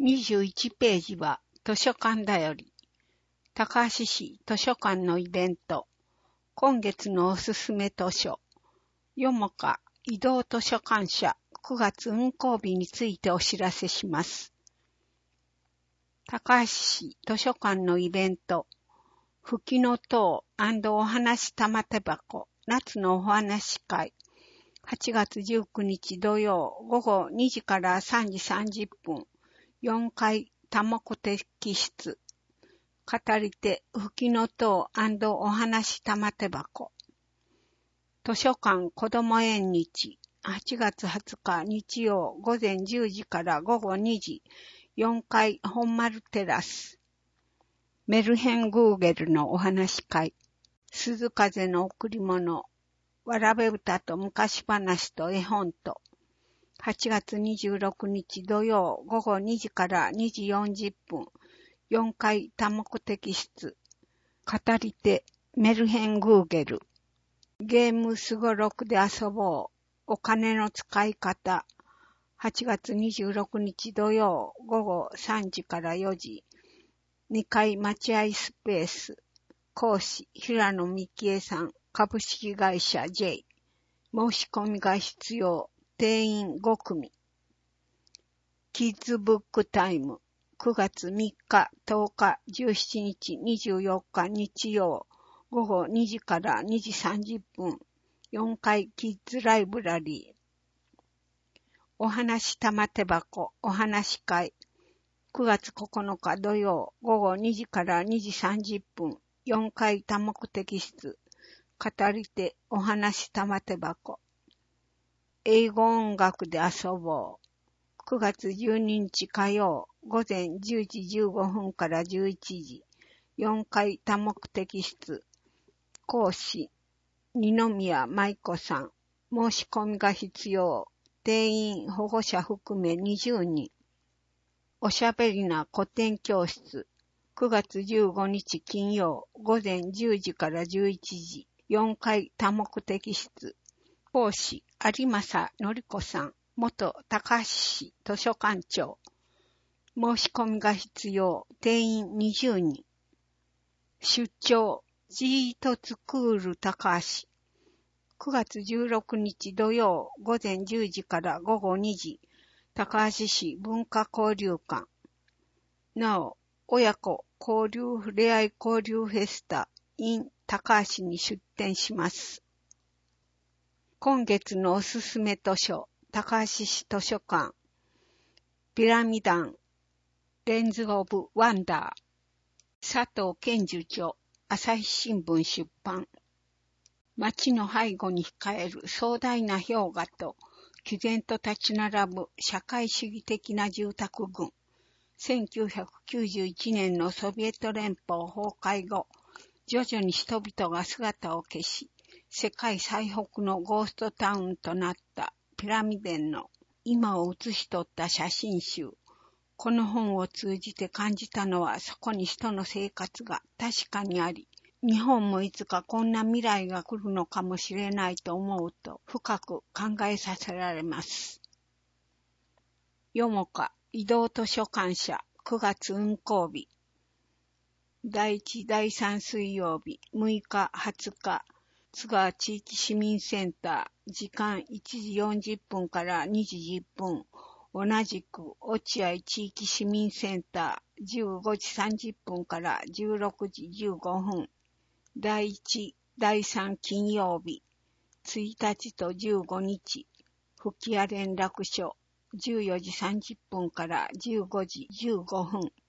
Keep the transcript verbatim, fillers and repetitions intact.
にじゅういちページは図書館だより。高橋市図書館のイベント。今月のおすすめ図書。よもか移動図書館社くがつ運行日についてお知らせします。高橋市図書館のイベント。吹きの塔&お話玉手箱夏のお話会。はちがつじゅうくにち土曜午後にじからさんじさんじゅっぷん。よんかい多目的室。語り手、吹きの塔&お話玉手箱。図書館子ども縁日。はちがつはつか日曜午前じゅうじから午後にじ。よんかい本丸テラス。メルヘングーゲルのお話会。鈴風の贈り物。わらべ歌と昔話と絵本と。はちがつにじゅうろくにち土曜午後にじからにじよんじゅっぷん。よんかい多目的室。語り手、メルヘングーゲル。ゲームすごろくで遊ぼう。お金の使い方。はちがつにじゅうろくにち土曜午後さんじからよじ。にかい待合スペース。講師、平野美恵さん。株式会社 J。申し込みが必要。定員ごくみ。キッズブックタイム。くがつみっか、とおか、じゅうしちにち、にじゅうよっか日曜。午後にじからにじさんじゅっぷん。よんかいキッズライブラリー。お話玉手箱、お話会。くがつここのか土曜、午後にじからにじさんじゅっぷん。よんかい多目的室。語り手、お話玉手箱。英語音楽で遊ぼう。くがつじゅうににち火曜、午前じゅうじじゅうごふんからじゅういちじ。よんかい多目的室。講師、二宮舞子さん。申し込みが必要。定員保護者含めにじゅうにん。おしゃべりな古典教室。くがつじゅうごにち金曜、午前じゅうじからじゅういちじ。よんかい多目的室。講師、有正典子さん。元高橋市図書館長。申し込みが必要。定員にじゅうにん。出張、ジートツクール高橋。くがつじゅうろくにち土曜、午前じゅうじから午後にじ。高橋市文化交流館。なお、親子交流ふれあい交流フェスタ in 高橋に出展します。今月のおすすめ図書、高橋市図書館。ピラミダン、レンズオブワンダー。佐藤健樹著、朝日新聞出版。街の背後に控える壮大な氷河と、毅然と立ち並ぶ社会主義的な住宅群。せんきゅうひゃくきゅうじゅういちねんのソビエト連邦崩壊後、徐々に人々が姿を消し、世界最北のゴーストタウンとなったピラミデンの今を写し取った写真集。この本を通じて感じたのは、そこに人の生活が確かにあり、日本もいつかこんな未来が来るのかもしれないと思うと深く考えさせられます。よもか移動図書館社くがつ運行日。だいいち、だいさん水曜日、むいか、はつか、津川地域市民センター、時間いちじよんじゅっぷんからにじじゅっぷん。同じく落合地域市民センター、じゅうごじさんじゅっぷんからじゅうろくじじゅうごふん。だいいち、だいさん金曜日、ついたちとじゅうごにち、吹屋連絡所、じゅうよじさんじゅっぷんからじゅうごじじゅうごふん。